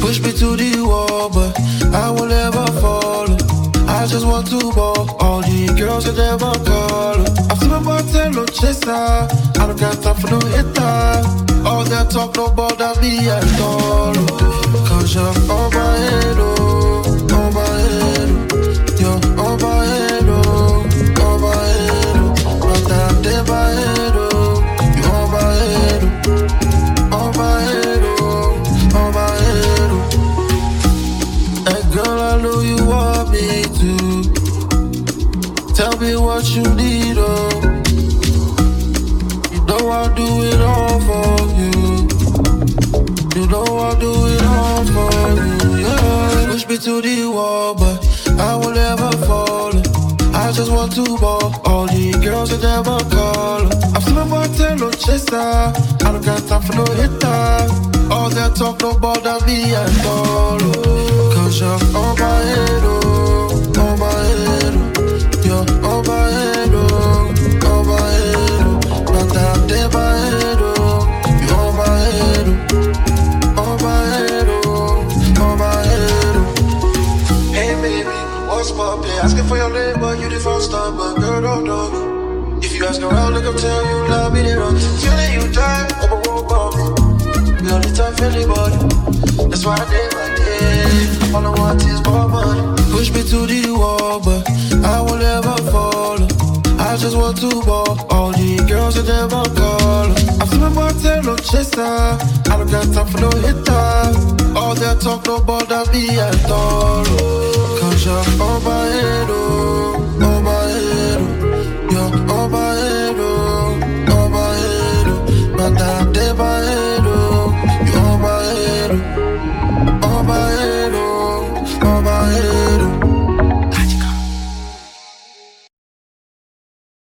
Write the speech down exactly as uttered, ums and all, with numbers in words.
Push me to the wall, but I will never follow. I just want to ball. All the girls that never call. I'm feeling about no chaser. I don't got time for no hitter. All that talk no bother me at all. Cause you're on my head, oh, on my head. You're on my head, oh, on my head. Not that in my head, oh. You're on my head, oh, on my head, oh, on my head, oh. Hey girl, I know you want me to. Tell me what you need, oh. You know I'll do it all for you. You know I'll do it all for you, yeah. Push me to the wall, but I will never follow. I just want to ball. All the girls that never call. I'm still about no chaser. I don't got time for no hitter. All that talk no bother me at all. Cause you're on my head, oh, on my head, oh. You're on my head, oh, on my head, oh. Not that in my head, oh. You're on my head, oh, on my head, oh, on my head, oh. Hey baby, what's poppin'? Asking for your name, but you the first time, but girl don't know. If you ask around, look, I'm tell you, love me, they run. Feeling you time, I'm a roll bomb. We only time for anybody. That's why I did my day. All I want is more money. Push me to the wall, but I will never follow. I just want to ball. All the girls that never call. I'm feeling about no chaser. I don't got time for no hitter. All that talk no bother me at all. Cause you're on my head,